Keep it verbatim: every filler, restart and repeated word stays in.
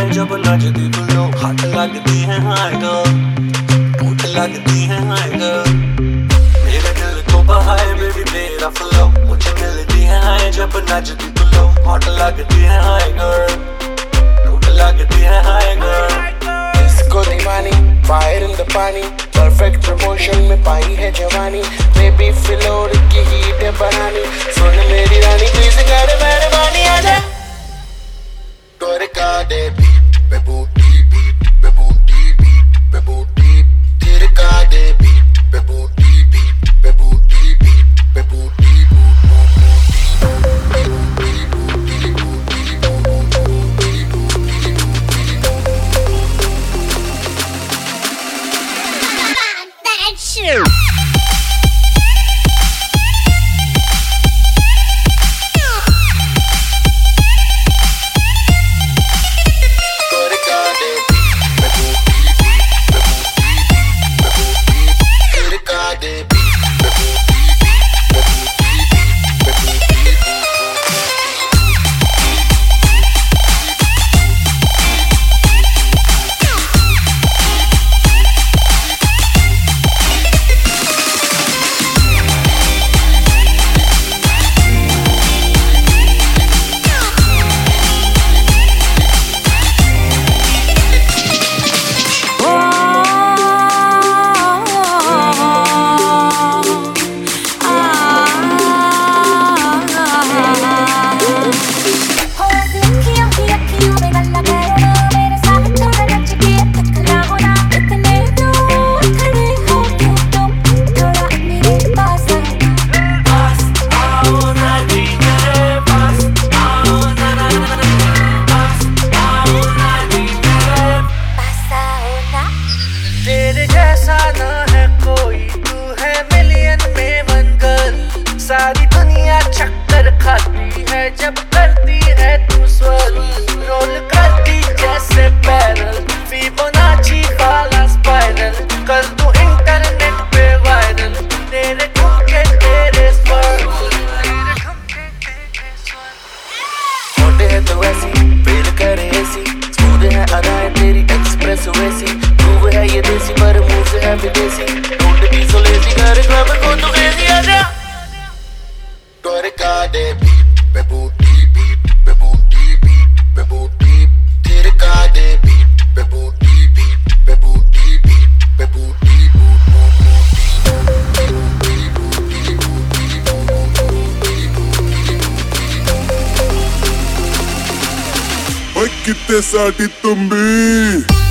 जब नचती तू लोग हाथ लगती है हाय गर्ल, होठ लगती है हाय गर्ल। मेरे दिल को बहाए बेबी तेरा फ्लो, मुझे मिलती है हाय जब नचती तू लोग हाथ लगती है हाय गर्ल, होठ लगती है हाय गर्ल। इसको दीवानी fire in the paani, perfect promotion में पाई है जवानी। बेबी फ्लोर की हीट है बनानी, सुन मेरी रानी प्लीज कर मेहरबानी आजा। Torca de beat, पे बूटी beat, पे बूटी beat, पे बूटी तिरका de beat, पे बूटी beat, पे बूटी beat, पे बूटी That's you. सारी दुनिया चक्कर खाती है जब करती है तू स्वर, रोल करती जैसे पैरल, फिबोनाची वाला स्पाइरल, कर दूं इंटरनेट पे वायरल तेरे ठुमके तेरे स्वर। मोटे है तो ऐसी फेल करे ऐसी, स्मूथ है अदाएं तेरी एक्सप्रेस वैसी, मूव है ये देसी पर मुंह से है विदेशी। डोंट बी सो लेजी कर क्लब को तू क्रेजी आजा। Torca de beat, पे बूटी beat, पे बूटी beat, पे बूटी तिरका de beat, पे बूटी beat, पे बूटी beat, पे बूटी Oi, que te sabe também.